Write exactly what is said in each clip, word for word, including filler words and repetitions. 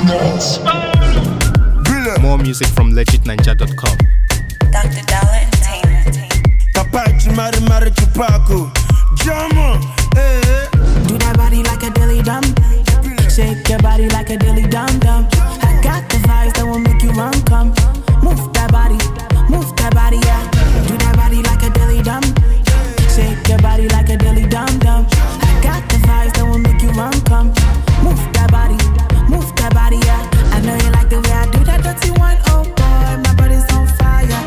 More music from legit ninja dot com. Doctor Dollar Entertainment. Kapachi Mari Mari Chupaku. Jama, eh. Do that body like a dilly dum. Shake your body like a dilly dum dum. I got the vibes that will make you run come. Move that body, move that body, yeah. Do that body like a dilly dum. Shake your body like a dilly dum dum. I got the vibes that will make you run come. Move that body, move that body, yeah. I know you like the way I do that dirty one, oh boy, my body's on fire.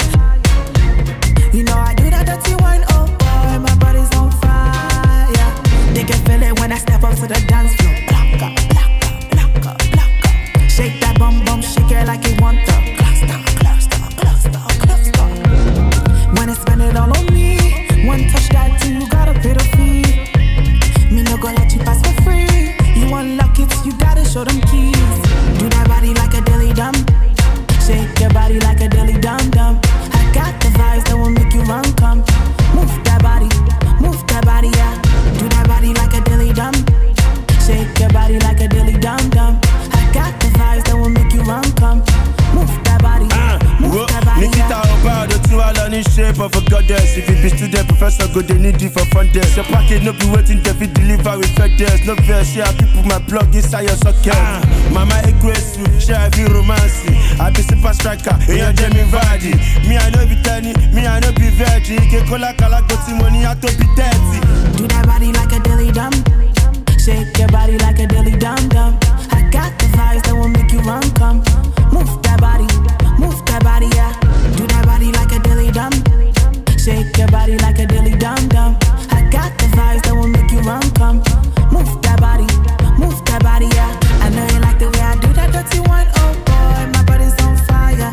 You know I do that dirty one, oh boy, my body's on fire. They can feel it when I step up to the dance floor. Block up, block up, block up, block up. Shake that bum bum, shake it like you want to. Cluster, cluster, cluster, cluster. When I spend it all on me, one touch that thing, you gotta pay the fee. Me no go let you pass for free. You unlock it, you gotta show them keys. Do that body like a dilly dum. Shake your body like a dilly dum dum. I got the vibes that will make you run come. Move that body, move that body, yeah. Do that body like a dilly dum. Shake your body like a dilly dum dum. I got the vibes that will make you run come. Move that body, move that body, Nikita yeah. Oba, the two are in shape of a goddess. If you be student professor, go they need you for front desk. Your package no be waiting to be deliver with FedEx. No verse, yeah, people my plug inside your socket. Ah, Mama Egresu, share every romance. I be super striker, and you're Jamie Vardy. Me I know be tiny, me I know be virgin. Ke kola kala go to money, I to be thirty. Do that body like a dilly dum. Shake your body like a dilly dum dum. I got the vibes that will make you run come. Move that body, move that body, yeah. Do that body like a dilly dum. Shake your body like a dilly dum dum. I got the vibes that will make you run come. Move that body, move that body, yeah. I know you like the way I do that dirty one, oh boy, my body's on fire.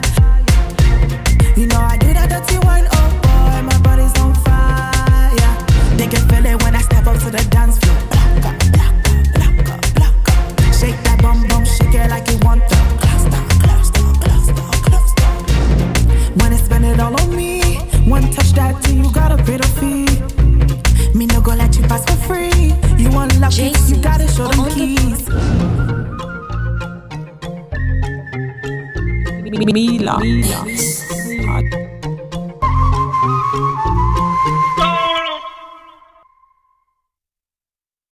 You know I do that dirty one, oh boy, my body's on fire. They can feel it when I step up to the dance floor. Block up, block up, block up, block up. Shake that bum bum, shake it like you want to. Cluster, cluster, cluster, cluster. When I spend it all on me, one touch that thing, you gotta pay the fee. Me no go let you pass for free. You unlock it, you gotta show them keys. Mila.